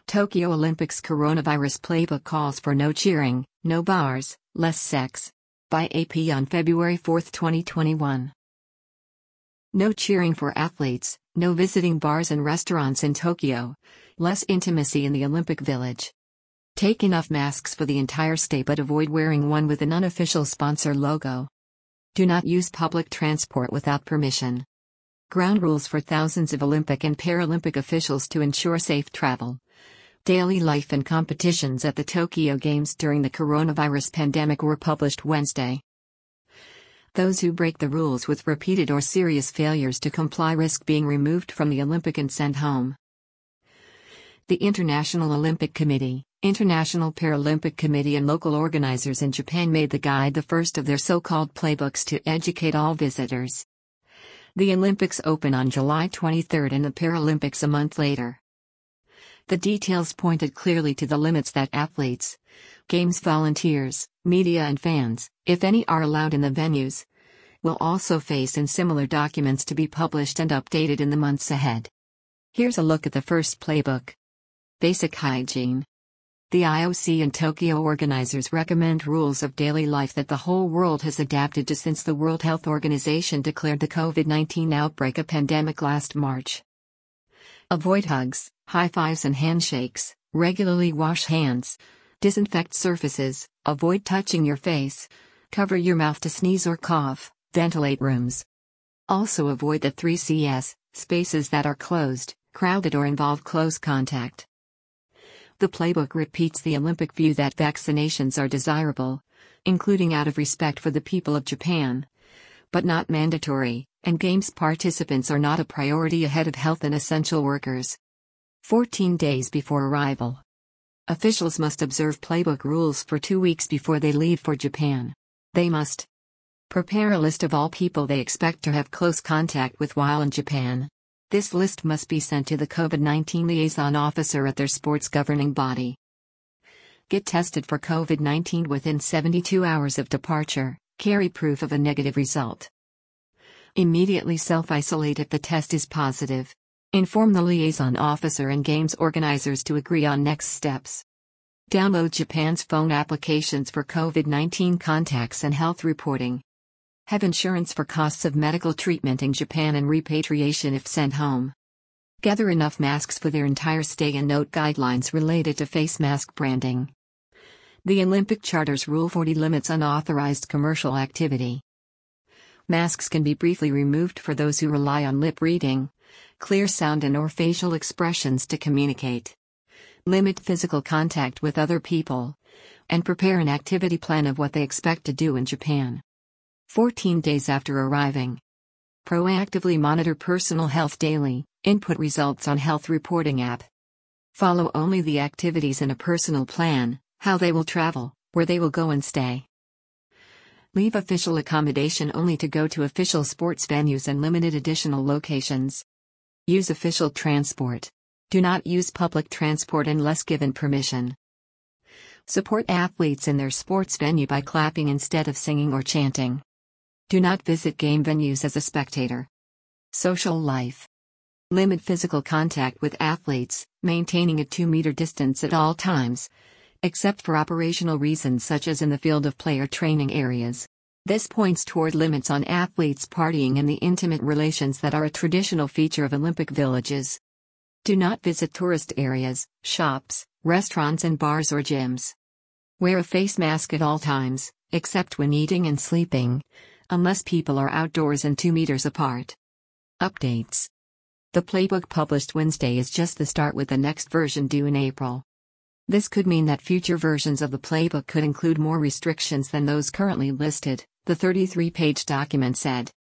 Tokyo Olympics coronavirus playbook calls for no cheering, no bars, less sex. By AP on February 4, 2021. No cheering for athletes, no visiting bars and restaurants in Tokyo, less intimacy in the Olympic Village. Take enough masks for the entire state but avoid wearing one with an unofficial sponsor logo. Do not use public transport without permission. Ground rules for thousands of Olympic and Paralympic officials to ensure safe travel. Daily life and competitions at the Tokyo Games during the coronavirus pandemic were published Wednesday. Those who break the rules with repeated or serious failures to comply risk being removed from the Olympic and sent home. The International Olympic Committee, International Paralympic Committee and local organizers in Japan made the guide the first of their so-called playbooks to educate all visitors. The Olympics open on July 23 and the Paralympics a month later. The details pointed clearly to the limits that athletes, Games volunteers, media and fans, if any are allowed in the venues, will also face in similar documents to be published and updated in the months ahead. Here's a look at the first playbook. Basic hygiene. The IOC and Tokyo organizers recommend rules of daily life that the whole world has adapted to since the World Health Organization declared the COVID-19 outbreak a pandemic last March. Avoid hugs, high fives and handshakes, regularly wash hands, disinfect surfaces, avoid touching your face, cover your mouth to sneeze or cough, ventilate rooms. Also avoid the 3Cs, spaces that are closed, crowded or involve close contact. The playbook repeats the Olympic view that vaccinations are desirable, including out of respect for the people of Japan, but not mandatory, and Games participants are not a priority ahead of health and essential workers. 14 days before arrival. Officials must observe playbook rules for 2 weeks before they leave for Japan. They must prepare a list of all people they expect to have close contact with while in Japan. This list must be sent to the COVID-19 liaison officer at their sports governing body. Get tested for COVID-19 within 72 hours of departure, carry proof of a negative result. Immediately self-isolate if the test is positive. Inform the liaison officer and Games organizers to agree on next steps. Download Japan's phone applications for COVID-19 contacts and health reporting. Have insurance for costs of medical treatment in Japan and repatriation if sent home. Gather enough masks for their entire stay and note guidelines related to face mask branding. The Olympic Charter's Rule 40 limits unauthorized commercial activity. Masks can be briefly removed for those who rely on lip reading, clear sound and/or facial expressions to communicate. Limit physical contact with other people, and prepare an activity plan of what they expect to do in Japan. 14 days after arriving. Proactively monitor personal health daily, input results on health reporting app. Follow only the activities in a personal plan, how they will travel, where they will go and stay. Leave official accommodation only to go to official sports venues and limited additional locations. Use official transport. Do not use public transport unless given permission. Support athletes in their sports venue by clapping instead of singing or chanting. Do not visit game venues as a spectator. Social life. Limit physical contact with athletes, maintaining a 2-meter distance at all times, except for operational reasons such as in the field of play or training areas. This points toward limits on athletes partying and the intimate relations that are a traditional feature of Olympic villages. Do not visit tourist areas, shops, restaurants and bars or gyms. Wear a face mask at all times, except when eating and sleeping, unless people are outdoors and 2 meters apart. Updates. The playbook published Wednesday is just the start with the next version due in April. This could mean that future versions of the playbook could include more restrictions than those currently listed, the 33-page document said.